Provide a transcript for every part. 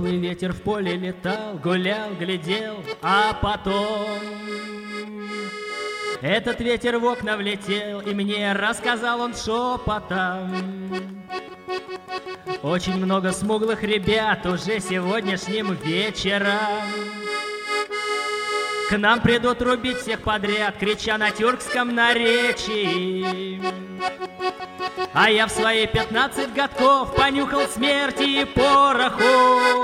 Белый ветер в поле летал, гулял, глядел, а потом этот ветер в окна влетел, и мне рассказал он шепотом. Очень много смуглых ребят уже сегодняшним вечером к нам придут рубить всех подряд, крича на тюркском наречии. А я в свои 15 годков понюхал смерти и пороху.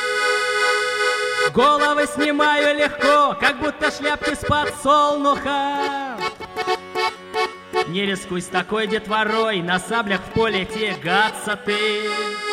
Головы снимаю легко, как будто шляпки с подсолнуха. Не рискуй с такой детворой, на саблях в поле тягаться ты.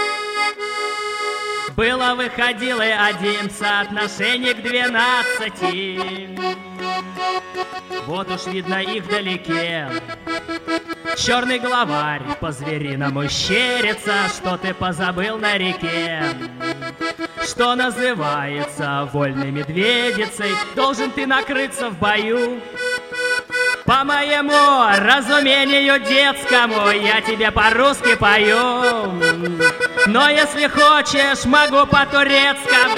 Было выходило один соотношение к 12. Вот уж видно их вдалеке. Черный главарь по-звериному щерится, что ты позабыл на реке. Что называется вольной медведицей, должен ты накрыться в бою. По моему разумению детскому я тебе по-русски пою. Но если хочешь, могу по-турецкому.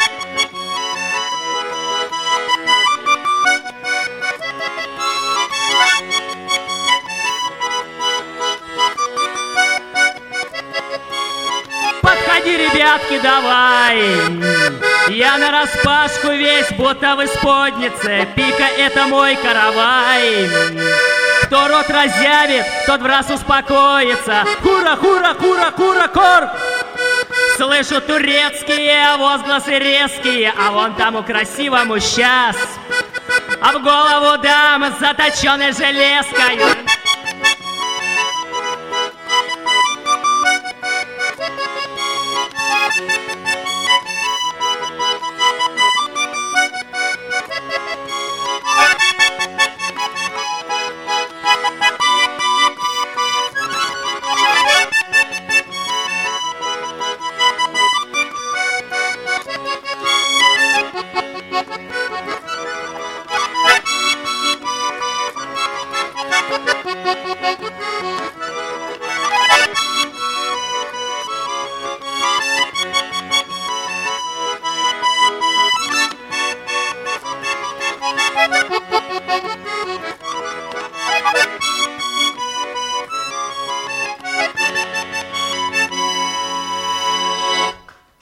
Подходи, ребятки, давай. Я нараспашку весь, будто в исподнице. Пика — это мой каравай. Кто рот разъявит, тот в раз успокоится. Хура, хура, хура, хура, кор. Слышу турецкие возгласы резкие, а вон тому красивому сейчас, а в голову дам заточенной железкой.